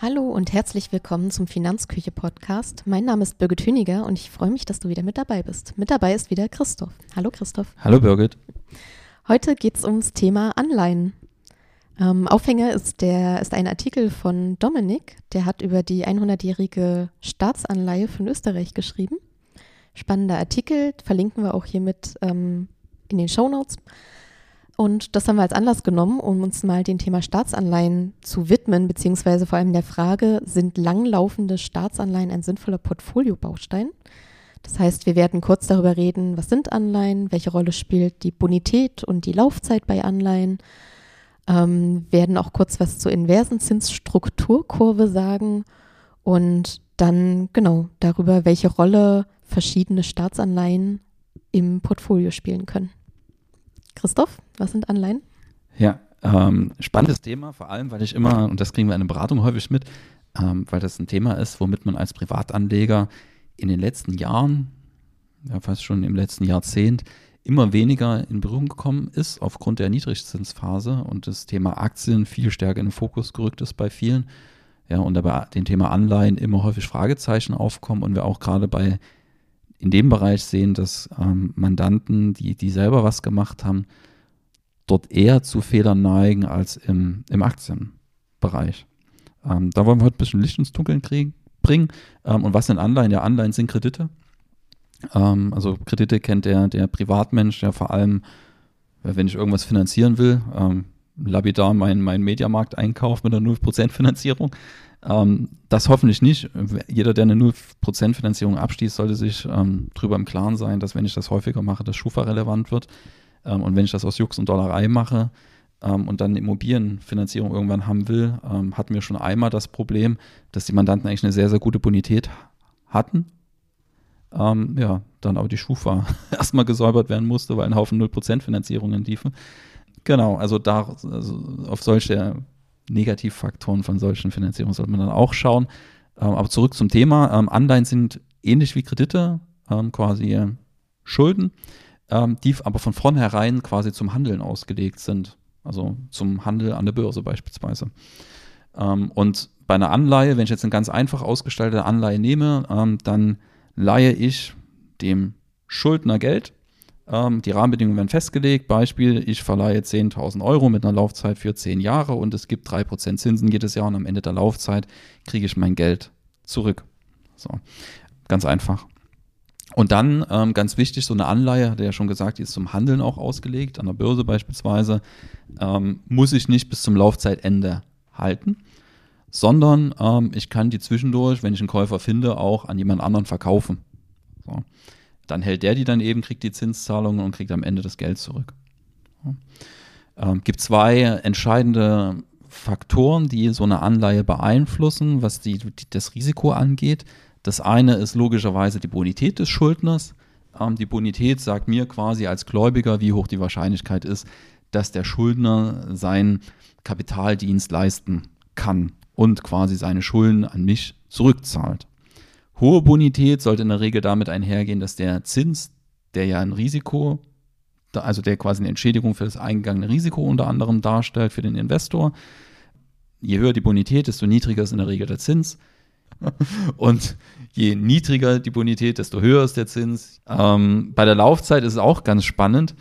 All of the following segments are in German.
Hallo und herzlich willkommen zum Finanzküche-Podcast. Mein Name ist Birgit Hüniger und ich freue mich, dass du wieder mit dabei bist. Mit dabei ist wieder Christoph. Hallo Christoph. Hallo Birgit. Heute geht es ums Thema Anleihen. Aufhänger ist ein Artikel von Dominik, der hat über die 100-jährige Staatsanleihe von Österreich geschrieben. Spannender Artikel, verlinken wir auch hiermit in den Shownotes. Und das haben wir als Anlass genommen, um uns mal dem Thema Staatsanleihen zu widmen, beziehungsweise vor allem der Frage, sind langlaufende Staatsanleihen ein sinnvoller Portfoliobaustein? Das heißt, wir werden kurz darüber reden, was sind Anleihen, welche Rolle spielt die Bonität und die Laufzeit bei Anleihen, werden auch kurz was zur inversen Zinsstrukturkurve sagen und dann genau darüber, welche Rolle verschiedene Staatsanleihen im Portfolio spielen können. Christoph, was sind Anleihen? Ja, spannendes Thema, vor allem, weil ich immer, und das kriegen wir in der Beratung häufig mit, weil das ein Thema ist, womit man als Privatanleger in den letzten Jahren, ja fast schon im letzten Jahrzehnt, immer weniger in Berührung gekommen ist aufgrund der Niedrigzinsphase und das Thema Aktien viel stärker in den Fokus gerückt ist bei vielen. Ja, und dabei dem Thema Anleihen immer häufig Fragezeichen aufkommen und wir auch gerade in dem Bereich sehen, dass Mandanten, die selber was gemacht haben, dort eher zu Fehlern neigen als im Aktienbereich. Da wollen wir heute ein bisschen Licht ins Dunkeln bringen. Und was sind Anleihen? Ja, Anleihen sind Kredite. Also Kredite kennt der Privatmensch ja vor allem, wenn ich irgendwas finanzieren will, lapidar mein Mediamarkt-Einkauf mit einer 0% Finanzierung. Das hoffentlich nicht. Jeder, der eine 0% Finanzierung abschließt, sollte sich darüber im Klaren sein, dass wenn ich das häufiger mache, das Schufa relevant wird. Und wenn ich das aus Jux und Dollerei mache und dann eine Immobilienfinanzierung irgendwann haben will, hatten wir schon einmal das Problem, dass die Mandanten eigentlich eine sehr, sehr gute Bonität hatten. Dann aber die Schufa erstmal gesäubert werden musste, weil ein Haufen 0% Finanzierungen liefen. Genau, also auf solche Negativfaktoren von solchen Finanzierungen sollte man dann auch schauen. Aber zurück zum Thema. Anleihen sind ähnlich wie Kredite, quasi Schulden, die aber von vornherein quasi zum Handeln ausgelegt sind. Also zum Handel an der Börse beispielsweise. Und bei einer Anleihe, wenn ich jetzt eine ganz einfach ausgestaltete Anleihe nehme, dann leihe ich dem Schuldner Geld. Die Rahmenbedingungen werden festgelegt. Beispiel, ich verleihe 10.000 Euro mit einer Laufzeit für 10 Jahre und es gibt 3% Zinsen jedes Jahr und am Ende der Laufzeit kriege ich mein Geld zurück. So, ganz einfach. Und dann, ganz wichtig, so eine Anleihe, hat er ja schon gesagt, die ist zum Handeln auch ausgelegt, an der Börse beispielsweise, muss ich nicht bis zum Laufzeitende halten, sondern ich kann die zwischendurch, wenn ich einen Käufer finde, auch an jemand anderen verkaufen. So. Dann hält der die dann eben, kriegt die Zinszahlungen und kriegt am Ende das Geld zurück. Gibt zwei entscheidende Faktoren, die so eine Anleihe beeinflussen, was das Risiko angeht. Das eine ist logischerweise die Bonität des Schuldners. Die Bonität sagt mir quasi als Gläubiger, wie hoch die Wahrscheinlichkeit ist, dass der Schuldner seinen Kapitaldienst leisten kann und quasi seine Schulden an mich zurückzahlt. Hohe Bonität sollte in der Regel damit einhergehen, dass der Zins, der ja ein Risiko, also der quasi eine Entschädigung für das eingegangene Risiko unter anderem darstellt für den Investor. Je höher die Bonität, desto niedriger ist in der Regel der Zins. Und je niedriger die Bonität, desto höher ist der Zins. Bei der Laufzeit ist es auch ganz spannend.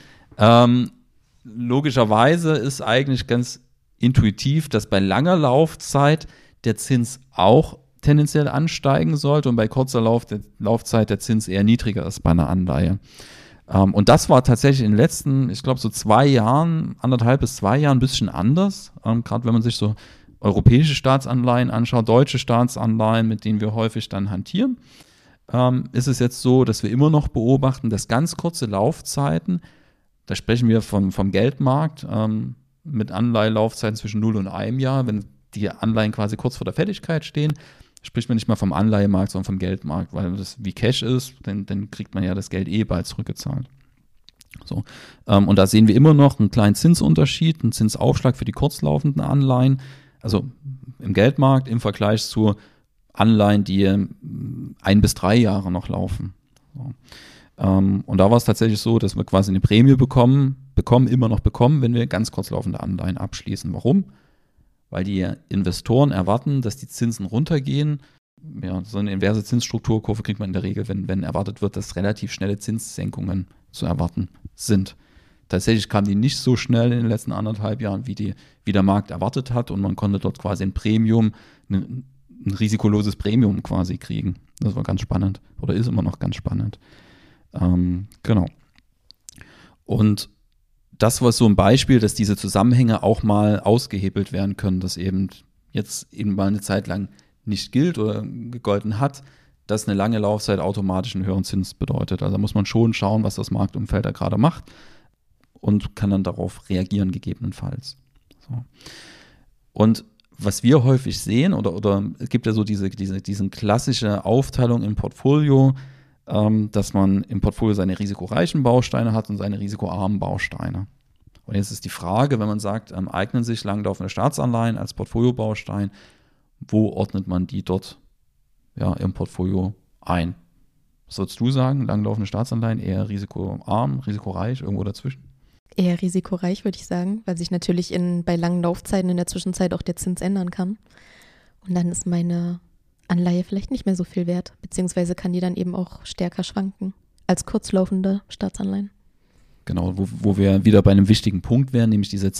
Logischerweise ist eigentlich ganz intuitiv, dass bei langer Laufzeit der Zins auch tendenziell ansteigen sollte und bei kurzer Laufzeit der Zins eher niedriger ist bei einer Anleihe. Und das war tatsächlich in den letzten, ich glaube so 2 Jahren, 1,5 bis 2 Jahren ein bisschen anders. Gerade wenn man sich so europäische Staatsanleihen anschaut, deutsche Staatsanleihen, mit denen wir häufig dann hantieren, ist es jetzt so, dass wir immer noch beobachten, dass ganz kurze Laufzeiten, da sprechen wir vom Geldmarkt, mit Anleihelaufzeiten zwischen 0 und 1 Jahr, wenn die Anleihen quasi kurz vor der Fälligkeit stehen, spricht man nicht mal vom Anleihemarkt, sondern vom Geldmarkt, weil das wie Cash ist, dann kriegt man ja das Geld bald zurückgezahlt. So. Und da sehen wir immer noch einen kleinen Zinsunterschied, einen Zinsaufschlag für die kurzlaufenden Anleihen, also im Geldmarkt im Vergleich zu Anleihen, die 1 bis 3 Jahre noch laufen. So. Und da war es tatsächlich so, dass wir quasi eine Prämie bekommen, wenn wir ganz kurzlaufende Anleihen abschließen. Warum? weil die Investoren erwarten, dass die Zinsen runtergehen. Ja, so eine inverse Zinsstrukturkurve kriegt man in der Regel, wenn erwartet wird, dass relativ schnelle Zinssenkungen zu erwarten sind. Tatsächlich kamen die nicht so schnell in den letzten 1,5 Jahren, wie der Markt erwartet hat, und man konnte dort quasi ein risikoloses Premium quasi kriegen. Das war ganz spannend oder ist immer noch ganz spannend. Genau. Und das war so ein Beispiel, dass diese Zusammenhänge auch mal ausgehebelt werden können, dass eben jetzt eben mal eine Zeit lang nicht gilt oder gegolten hat, dass eine lange Laufzeit automatisch einen höheren Zins bedeutet. Also da muss man schon schauen, was das Marktumfeld da gerade macht und kann dann darauf reagieren gegebenenfalls. So. Und was wir häufig sehen, oder es gibt ja so diese klassische Aufteilung im Portfolio, dass man im Portfolio seine risikoreichen Bausteine hat und seine risikoarmen Bausteine. Und jetzt ist die Frage, wenn man sagt, eignen sich langlaufende Staatsanleihen als Portfoliobaustein, wo ordnet man die dort im Portfolio ein? Was würdest du sagen? Langlaufende Staatsanleihen eher risikoarm, risikoreich, irgendwo dazwischen? Eher risikoreich, würde ich sagen, weil sich natürlich bei langen Laufzeiten in der Zwischenzeit auch der Zins ändern kann. Und dann ist meine Anleihe vielleicht nicht mehr so viel wert, beziehungsweise kann die dann eben auch stärker schwanken als kurzlaufende Staatsanleihen. Genau, wo wir wieder bei einem wichtigen Punkt wären, nämlich dieser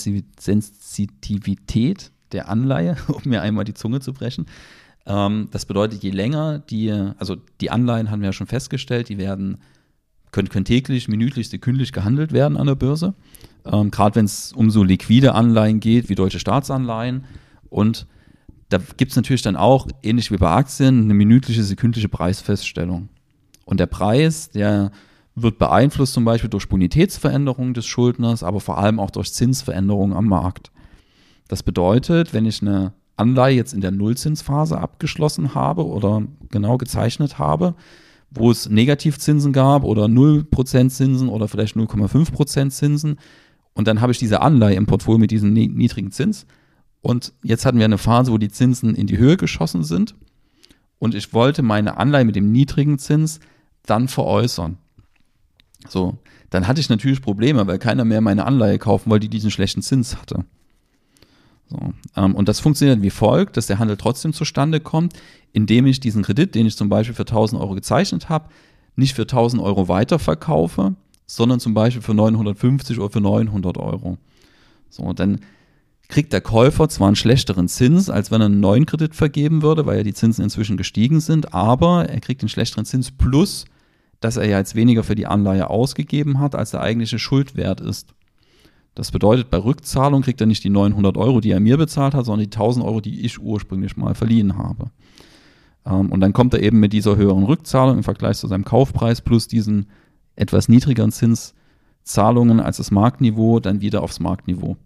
Zinssensitivität der Anleihe, um mir einmal die Zunge zu brechen. Das bedeutet, je länger die Anleihen haben wir ja schon festgestellt, die können täglich, minütlich, sekündlich gehandelt werden an der Börse. Gerade wenn es um so liquide Anleihen geht, wie deutsche Staatsanleihen. Und da gibt es natürlich dann auch, ähnlich wie bei Aktien, eine minütliche, sekündliche Preisfeststellung. Und der Preis, der wird beeinflusst zum Beispiel durch Bonitätsveränderungen des Schuldners, aber vor allem auch durch Zinsveränderungen am Markt. Das bedeutet, wenn ich eine Anleihe jetzt in der Nullzinsphase abgeschlossen habe oder genau gezeichnet habe, wo es Negativzinsen gab oder 0% Zinsen oder vielleicht 0,5% Zinsen, und dann habe ich diese Anleihe im Portfolio mit diesem niedrigen Zins, und jetzt hatten wir eine Phase, wo die Zinsen in die Höhe geschossen sind, und ich wollte meine Anleihe mit dem niedrigen Zins dann veräußern. So, dann hatte ich natürlich Probleme, weil keiner mehr meine Anleihe kaufen wollte, die diesen schlechten Zins hatte. So, und das funktioniert wie folgt, dass der Handel trotzdem zustande kommt, indem ich diesen Kredit, den ich zum Beispiel für 1.000 Euro gezeichnet habe, nicht für 1.000 Euro weiterverkaufe, sondern zum Beispiel für 950 oder für 900 Euro. So, dann kriegt der Käufer zwar einen schlechteren Zins, als wenn er einen neuen Kredit vergeben würde, weil ja die Zinsen inzwischen gestiegen sind, aber er kriegt einen schlechteren Zins plus, dass er ja jetzt weniger für die Anleihe ausgegeben hat, als der eigentliche Schuldwert ist. Das bedeutet, bei Rückzahlung kriegt er nicht die 900 Euro, die er mir bezahlt hat, sondern die 1.000 Euro, die ich ursprünglich mal verliehen habe. Und dann kommt er eben mit dieser höheren Rückzahlung im Vergleich zu seinem Kaufpreis plus diesen etwas niedrigeren Zinszahlungen als das Marktniveau dann wieder aufs Marktniveau.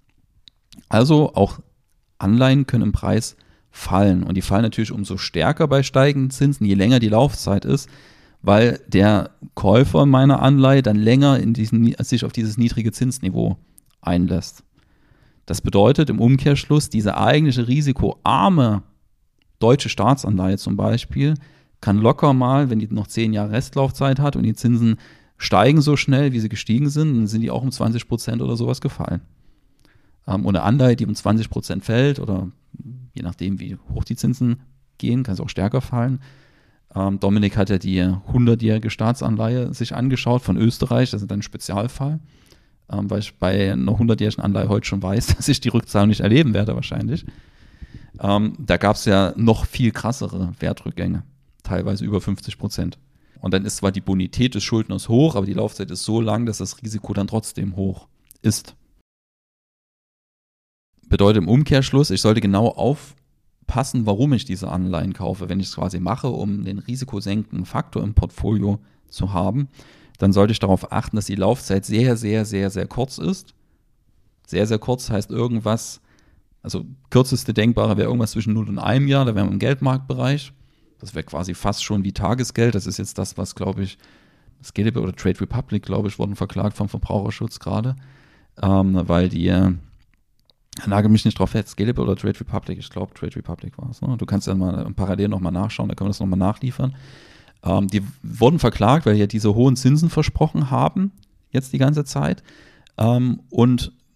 Also auch Anleihen können im Preis fallen. Und die fallen natürlich umso stärker bei steigenden Zinsen, je länger die Laufzeit ist, weil der Käufer meiner Anleihe dann länger sich auf dieses niedrige Zinsniveau einlässt. Das bedeutet im Umkehrschluss, diese eigentliche risikoarme deutsche Staatsanleihe zum Beispiel kann locker mal, wenn die noch 10 Jahre Restlaufzeit hat und die Zinsen steigen so schnell, wie sie gestiegen sind, dann sind die auch um 20% oder sowas gefallen. Und eine Anleihe, die um 20% fällt oder je nachdem, wie hoch die Zinsen gehen, kann es auch stärker fallen. Dominik hat ja die 100-jährige Staatsanleihe sich angeschaut von Österreich, das ist ein Spezialfall, weil ich bei einer 100-jährigen Anleihe heute schon weiß, dass ich die Rückzahlung nicht erleben werde wahrscheinlich. Da gab es ja noch viel krassere Wertrückgänge, teilweise über 50%. Und dann ist zwar die Bonität des Schuldners hoch, aber die Laufzeit ist so lang, dass das Risiko dann trotzdem hoch ist. Bedeutet im Umkehrschluss, ich sollte genau aufpassen, warum ich diese Anleihen kaufe. Wenn ich es quasi mache, um den risikosenkenden Faktor im Portfolio zu haben, dann sollte ich darauf achten, dass die Laufzeit sehr, sehr, sehr, sehr kurz ist. Sehr, sehr kurz heißt irgendwas, also kürzeste denkbare wäre irgendwas zwischen 0 und 1 Jahr, da wären wir im Geldmarktbereich. Das wäre quasi fast schon wie Tagesgeld. Das ist jetzt das, was, glaube ich, Scalable oder Trade Republic, glaube ich, wurden verklagt vom Verbraucherschutz gerade, weil die nagel mich nicht drauf fest, Scalable oder Trade Republic, ich glaube Trade Republic war es. Ne? Du kannst ja mal parallel nochmal nachschauen, da können wir das nochmal nachliefern. Die wurden verklagt, weil die ja diese hohen Zinsen versprochen haben, jetzt die ganze Zeit. Und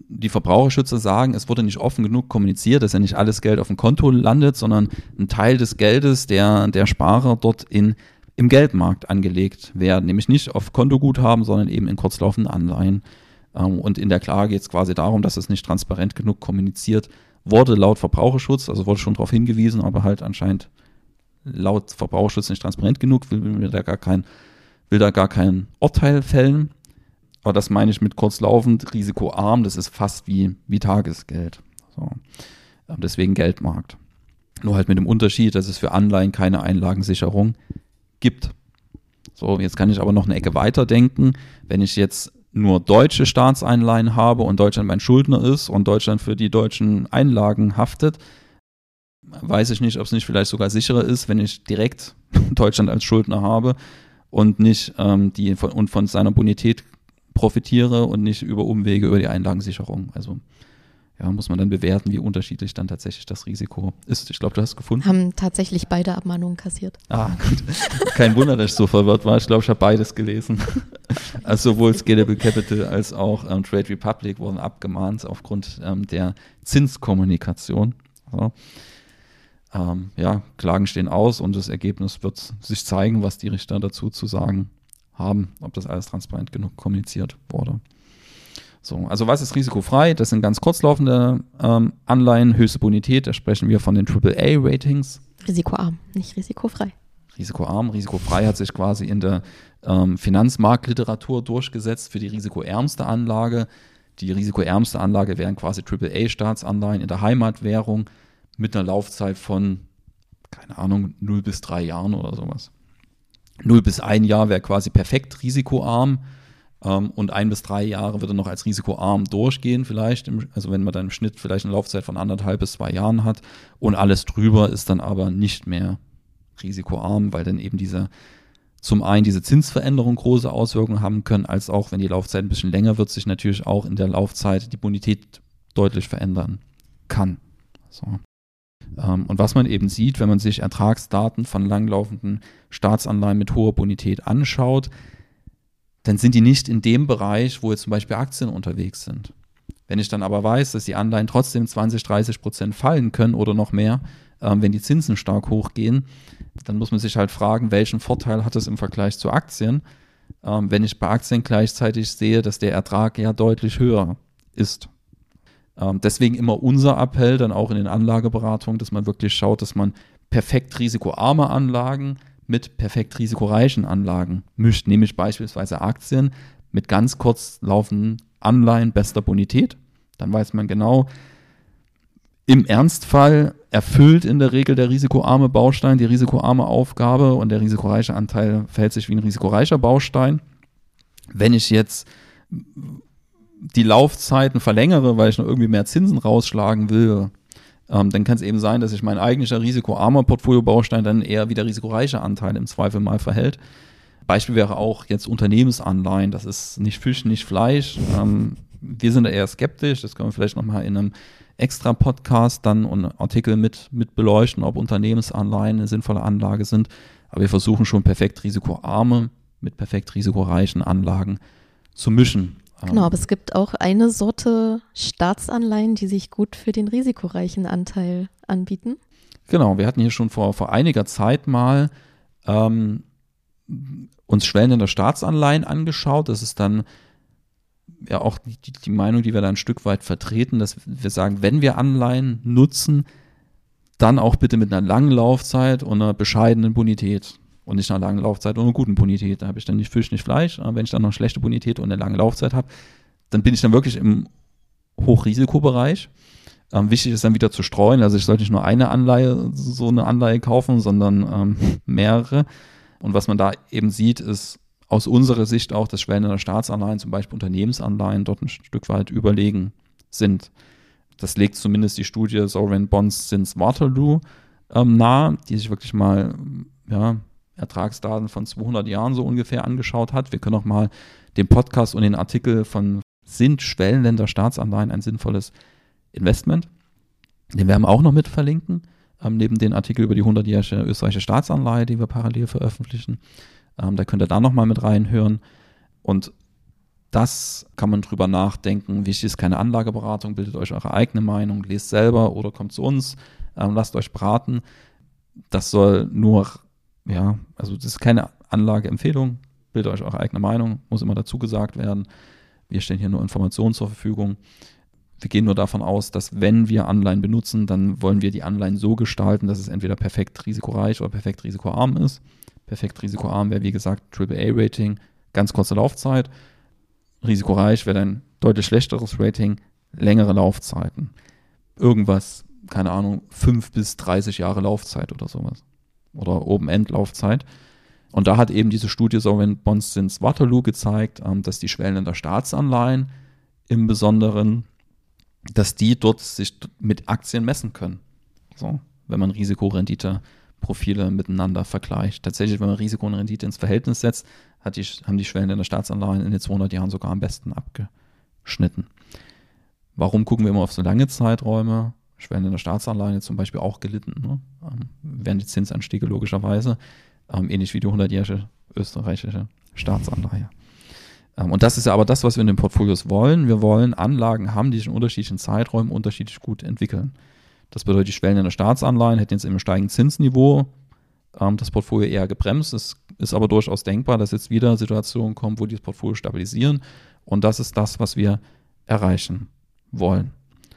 die Verbraucherschützer sagen, es wurde nicht offen genug kommuniziert, dass ja nicht alles Geld auf dem Konto landet, sondern ein Teil des Geldes der Sparer dort im Geldmarkt angelegt werden. Nämlich nicht auf Kontoguthaben, sondern eben in kurzlaufenden Anleihen. Und in der Klage geht es quasi darum, dass es nicht transparent genug kommuniziert wurde laut Verbraucherschutz, also wurde schon darauf hingewiesen, aber halt anscheinend laut Verbraucherschutz nicht transparent genug, will da gar kein Urteil fällen. Aber das meine ich mit kurzlaufend, risikoarm, das ist fast wie Tagesgeld. So. Deswegen Geldmarkt. Nur halt mit dem Unterschied, dass es für Anleihen keine Einlagensicherung gibt. So, jetzt kann ich aber noch eine Ecke weiter denken. Wenn ich jetzt nur deutsche Staatseinleihen habe und Deutschland mein Schuldner ist und Deutschland für die deutschen Einlagen haftet, weiß ich nicht, ob es nicht vielleicht sogar sicherer ist, wenn ich direkt Deutschland als Schuldner habe und nicht von seiner Bonität profitiere und nicht über Umwege über die Einlagensicherung. Also ja, muss man dann bewerten, wie unterschiedlich dann tatsächlich das Risiko ist. Ich glaube, du hast es gefunden. Haben tatsächlich beide Abmahnungen kassiert. Ah, gut. Kein Wunder, dass ich so verwirrt war. Ich glaube, ich habe beides gelesen. Also sowohl Scalable Capital als auch Trade Republic wurden abgemahnt aufgrund der Zinskommunikation. So. Ja, Klagen stehen aus und das Ergebnis wird sich zeigen, was die Richter dazu zu sagen haben, ob das alles transparent genug kommuniziert wurde. So, also was ist risikofrei? Das sind ganz kurzlaufende Anleihen, höchste Bonität, da sprechen wir von den AAA-Ratings. Risikoarm, nicht risikofrei. Risikoarm, risikofrei hat sich quasi in der Finanzmarktliteratur durchgesetzt für die risikoärmste Anlage. Die risikoärmste Anlage wären quasi AAA-Staatsanleihen in der Heimatwährung mit einer Laufzeit von, keine Ahnung, 0 bis 3 Jahren oder sowas. 0 bis 1 Jahr wäre quasi perfekt risikoarm. Und 1 bis 3 Jahre würde noch als risikoarm durchgehen vielleicht, also wenn man dann im Schnitt vielleicht eine Laufzeit von 1,5 bis 2 Jahren hat und alles drüber ist dann aber nicht mehr risikoarm, weil dann eben zum einen diese Zinsveränderung große Auswirkungen haben können, als auch, wenn die Laufzeit ein bisschen länger wird, sich natürlich auch in der Laufzeit die Bonität deutlich verändern kann. So. Und was man eben sieht, wenn man sich Ertragsdaten von langlaufenden Staatsanleihen mit hoher Bonität anschaut, dann sind die nicht in dem Bereich, wo jetzt zum Beispiel Aktien unterwegs sind. Wenn ich dann aber weiß, dass die Anleihen trotzdem 20-30% fallen können oder noch mehr, wenn die Zinsen stark hochgehen, dann muss man sich halt fragen, welchen Vorteil hat es im Vergleich zu Aktien, wenn ich bei Aktien gleichzeitig sehe, dass der Ertrag ja deutlich höher ist. Deswegen immer unser Appell dann auch in den Anlageberatungen, dass man wirklich schaut, dass man perfekt risikoarme Anlagen mit perfekt risikoreichen Anlagen mischt, nämlich beispielsweise Aktien mit ganz kurz laufenden Anleihen bester Bonität. Dann weiß man genau, im Ernstfall erfüllt in der Regel der risikoarme Baustein die risikoarme Aufgabe und der risikoreiche Anteil verhält sich wie ein risikoreicher Baustein. Wenn ich jetzt die Laufzeiten verlängere, weil ich noch irgendwie mehr Zinsen rausschlagen will, dann kann es eben sein, dass sich mein eigentlicher risikoarmer Portfoliobaustein dann eher wie der risikoreiche Anteil im Zweifel mal verhält. Beispiel wäre auch jetzt Unternehmensanleihen. Das ist nicht Fisch, nicht Fleisch. Wir sind da eher skeptisch. Das können wir vielleicht nochmal in einem extra Podcast dann und Artikel mit beleuchten, ob Unternehmensanleihen eine sinnvolle Anlage sind. Aber wir versuchen schon perfekt risikoarme mit perfekt risikoreichen Anlagen zu mischen. Genau, aber es gibt auch eine Sorte Staatsanleihen, die sich gut für den risikoreichen Anteil anbieten. Genau, wir hatten hier schon vor einiger Zeit mal uns schwellende Staatsanleihen angeschaut. Das ist dann ja auch die Meinung, die wir da ein Stück weit vertreten, dass wir sagen, wenn wir Anleihen nutzen, dann auch bitte mit einer langen Laufzeit und einer bescheidenen Bonität. Und nicht einer langen Laufzeit und einer guten Bonität. Da habe ich dann nicht Fisch, nicht Fleisch. Aber wenn ich dann noch schlechte Bonität und eine lange Laufzeit habe, dann bin ich dann wirklich im Hochrisikobereich. Wichtig ist dann wieder zu streuen. Also ich sollte nicht nur eine Anleihe kaufen, sondern mehrere. Und was man da eben sieht, ist aus unserer Sicht auch, dass schwellende Staatsanleihen, zum Beispiel Unternehmensanleihen, dort ein Stück weit überlegen sind. Das legt zumindest die Studie Sovereign Bonds since Waterloo nahe, die sich wirklich mal Ertragsdaten von 200 Jahren so ungefähr angeschaut hat. Wir können auch mal den Podcast und den Artikel von Sind Schwellenländer Staatsanleihen ein sinnvolles Investment? Den werden wir auch noch mit verlinken, neben den Artikel über die 100-jährige österreichische Staatsanleihe, die wir parallel veröffentlichen. Da könnt ihr da nochmal mit reinhören. Und Das kann man drüber nachdenken. Wichtig ist keine Anlageberatung, bildet euch eure eigene Meinung, lest selber oder kommt zu uns, lasst euch beraten. Das soll nur, also das ist keine Anlageempfehlung, bildet euch eure eigene Meinung, muss immer dazu gesagt werden. Wir stellen hier nur Informationen zur Verfügung. Wir gehen nur davon aus, dass wenn wir Anleihen benutzen, dann wollen wir die Anleihen so gestalten, dass es entweder perfekt risikoreich oder perfekt risikoarm ist. Perfekt risikoarm wäre, wie gesagt, AAA-Rating, ganz kurze Laufzeit. Risikoreich wäre ein deutlich schlechteres Rating, längere Laufzeiten. Irgendwas, keine Ahnung, 5 bis 30 Jahre Laufzeit oder sowas. Oder Open-End-Laufzeit. Und da hat eben diese Studie Sovereign Bonds since Waterloo gezeigt, dass die Schwellenländer Staatsanleihen im Besonderen, dass die dort sich mit Aktien messen können. So, wenn man Risikorendite-Profile miteinander vergleicht. Tatsächlich, wenn man Risiko und Rendite ins Verhältnis setzt, haben die Schwellenländer Staatsanleihen in den 200 Jahren sogar am besten abgeschnitten. Warum gucken wir immer auf so lange Zeiträume? Schwellenländer Staatsanleihen zum Beispiel auch gelitten, ne? Während die Zinsanstiege logischerweise, ähnlich wie die 100-jährige österreichische Staatsanleihe. Und das ist ja aber das, was wir in den Portfolios wollen. Wir wollen Anlagen haben, die sich in unterschiedlichen Zeiträumen unterschiedlich gut entwickeln. Das bedeutet, die Schwellenländer Staatsanleihen hätten jetzt im steigenden Zinsniveau das Portfolio eher gebremst. Es ist aber durchaus denkbar, dass jetzt wieder Situationen kommen, wo die das Portfolio stabilisieren. Und das ist das, was wir erreichen wollen.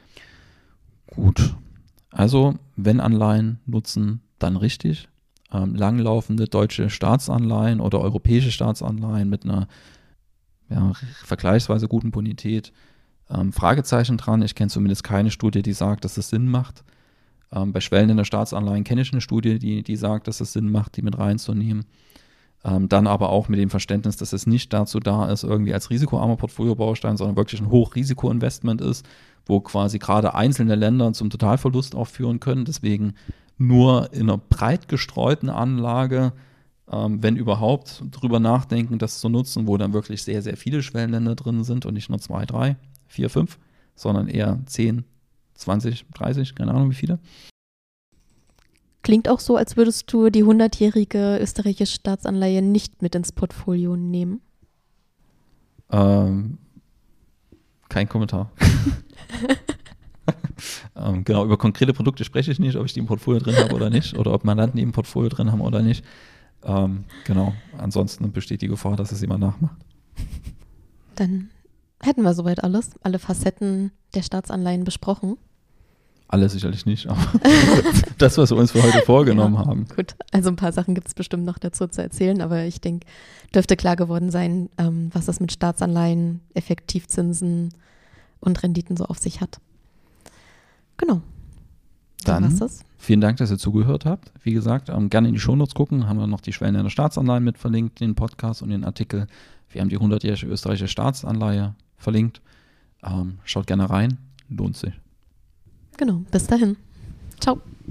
Gut. Also, wenn Anleihen nutzen, dann richtig. Langlaufende deutsche Staatsanleihen oder europäische Staatsanleihen mit einer vergleichsweise guten Bonität. Fragezeichen dran. Ich kenne zumindest keine Studie, die sagt, dass es Sinn macht. Bei Schwellenländer Staatsanleihen kenne ich eine Studie, die sagt, dass es Sinn macht, die mit reinzunehmen. Dann aber auch mit dem Verständnis, dass es nicht dazu da ist, irgendwie als risikoarmer Portfoliobaustein, sondern wirklich ein Hochrisikoinvestment ist, wo quasi gerade einzelne Länder zum Totalverlust auch führen können. Deswegen nur in einer breit gestreuten Anlage, wenn überhaupt, drüber nachdenken, das zu nutzen, wo dann wirklich sehr, sehr viele Schwellenländer drin sind und nicht nur 2, 3, 4, 5, sondern eher 10, 20, 30, keine Ahnung wie viele. Klingt auch so, als würdest du die 100-jährige österreichische Staatsanleihe nicht mit ins Portfolio nehmen. Kein Kommentar. Genau, über konkrete Produkte spreche ich nicht, ob ich die im Portfolio drin habe oder nicht, oder ob Mandanten die im Portfolio drin haben oder nicht. Genau, ansonsten besteht die Gefahr, dass es jemand nachmacht. Dann hätten wir soweit alles, alle Facetten der Staatsanleihen besprochen. Alle sicherlich nicht, aber das, was wir uns für heute vorgenommen haben. Gut, also ein paar Sachen gibt es bestimmt noch dazu zu erzählen, aber ich denke, dürfte klar geworden sein, was es mit Staatsanleihen, Effektivzinsen und Renditen so auf sich hat. Genau. Dann vielen Dank, dass ihr zugehört habt. Wie gesagt, gerne in die Shownotes gucken, haben wir noch die Schwellenländer Staatsanleihen mit verlinkt, den Podcast und den Artikel. Wir haben die 100-jährige österreichische Staatsanleihe verlinkt. Schaut gerne rein, lohnt sich. Genau, bis dahin. Ciao.